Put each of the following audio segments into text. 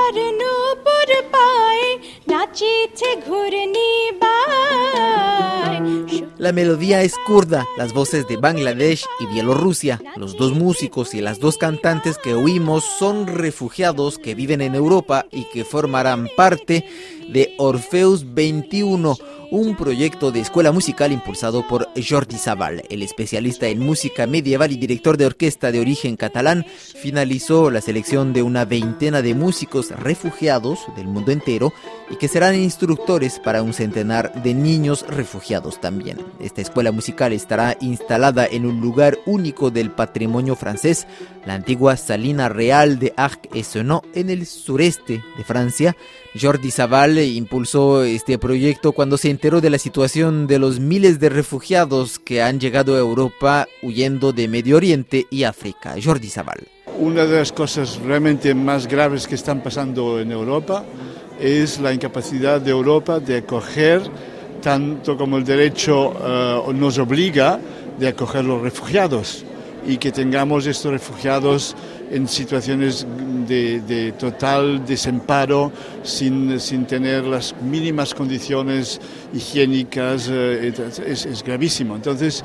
La melodía es kurda, las voces de Bangladesh y Bielorrusia. Los dos músicos y las dos cantantes que oímos son refugiados que viven en Europa y que formarán parte de Orfeus 21, un proyecto de escuela musical impulsado por Jordi Savall. El especialista en música medieval y director de orquesta de origen catalán finalizó la selección de una veintena de músicos refugiados del mundo entero y que serán instructores para un centenar de niños refugiados también. Esta escuela musical estará instalada en un lugar único del patrimonio francés, la antigua Salina Real de Arc-et-Senans, en el sureste de Francia. Jordi Savall impulsó este proyecto cuando se enteró de la situación de los miles de refugiados que han llegado a Europa huyendo de Medio Oriente y África. Jordi Savall. Una de las cosas realmente más graves que están pasando en Europa es la incapacidad de Europa de acoger, tanto como el derecho nos obliga, de acoger los refugiados, y que tengamos estos refugiados en situaciones de total desemparo, sin tener las mínimas condiciones higiénicas, es gravísimo. Entonces,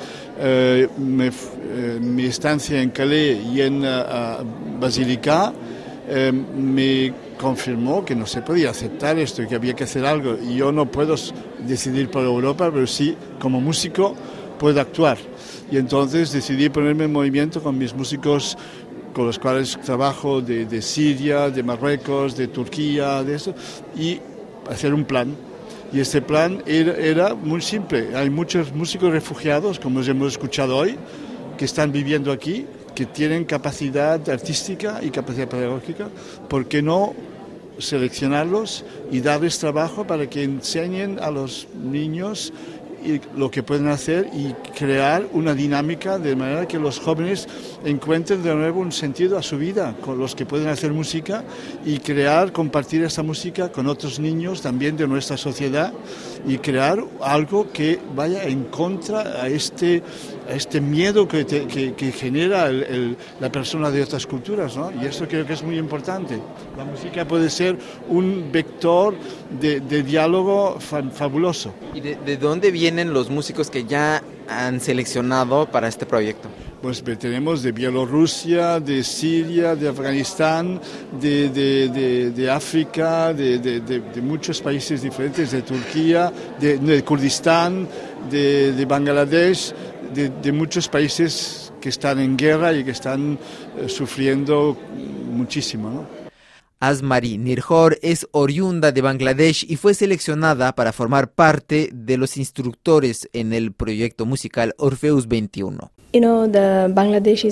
mi estancia en Calais y en Basilica me confirmó que no se podía aceptar esto y que había que hacer algo. Y yo no puedo decidir por Europa, pero sí, como músico, puedo actuar. Y entonces decidí ponerme en movimiento con mis músicos con los cuales trabajo de Siria, de Marruecos, de Turquía, de eso, y hacer un plan. Y este plan era muy simple. Hay muchos músicos refugiados, como los hemos escuchado hoy, que están viviendo aquí, que tienen capacidad artística y capacidad pedagógica. ¿Por qué no seleccionarlos y darles trabajo para que enseñen a los niños y lo que pueden hacer y crear una dinámica de manera que los jóvenes encuentren de nuevo un sentido a su vida, con los que pueden hacer música y compartir esta música con otros niños también de nuestra sociedad y crear algo que vaya en contra a este miedo que genera la persona de otras culturas, ¿no? Y eso creo que es muy importante. La música puede ser un vector de diálogo fabuloso. ¿Y de dónde vienen los músicos que ya han seleccionado para este proyecto? Pues tenemos de Bielorrusia, de Siria, de Afganistán, de África, de muchos países diferentes, de Turquía, de Kurdistán, de Bangladesh, de muchos países que están en guerra y que están sufriendo muchísimo, ¿no? Asmari Nirjor es oriunda de Bangladesh y fue seleccionada para formar parte de los instructores en el proyecto musical Orfeus 21. Bangladesh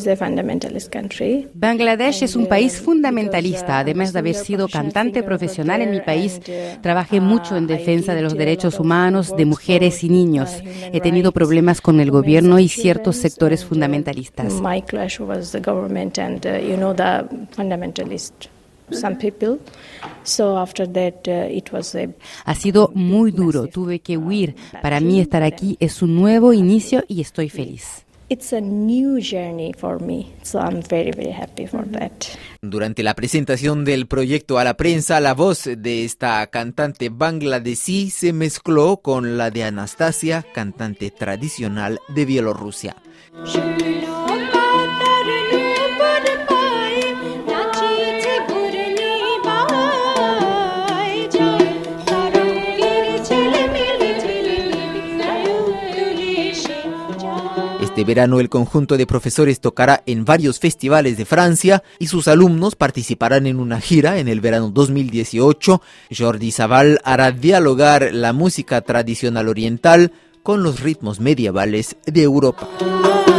es un país fundamentalista. Además de haber sido cantante profesional en mi país, trabajé mucho en defensa de los derechos humanos de mujeres y niños. He tenido problemas con el gobierno y ciertos sectores fundamentalistas. Ha sido muy duro, tuve que huir. Para mí estar aquí es un nuevo inicio y estoy feliz. Durante la presentación del proyecto a la prensa, la voz de esta cantante bangladesí se mezcló con la de Anastasia, cantante tradicional de Bielorrusia. Este verano el conjunto de profesores tocará en varios festivales de Francia y sus alumnos participarán en una gira en el verano 2018. Jordi Savall hará dialogar la música tradicional oriental con los ritmos medievales de Europa.